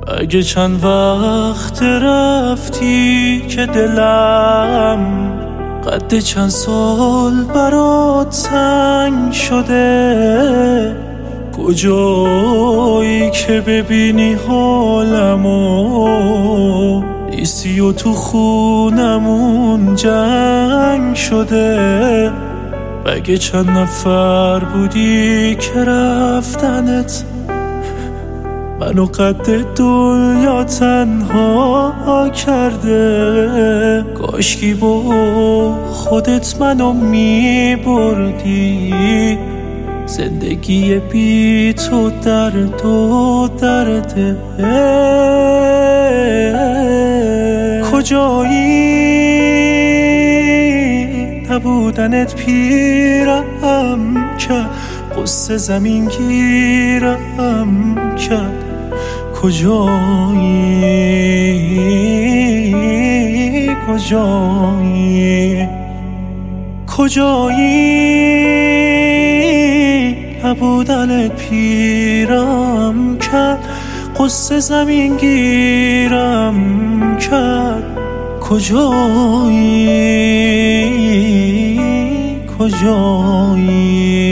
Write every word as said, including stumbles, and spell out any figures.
اگه چند وقت رفتی که دلم قد چند سال برات تنگ شده، کجایی که ببینی حالمو ایسی و تو خونمون جنگ شده. اگه چند نفر بودی که رفتنت منو قد دنیا تنها کرده، کاشکی با خودت منو میبردی، زندگی بی تو درد و درده. کجایی نبودنت پیرم کرد، قصه زمین گیرم کرد. کجایی کجایی کجایی نبودنت پیرم کرد، قصه زمین گیرم کرد. کجایی کجایی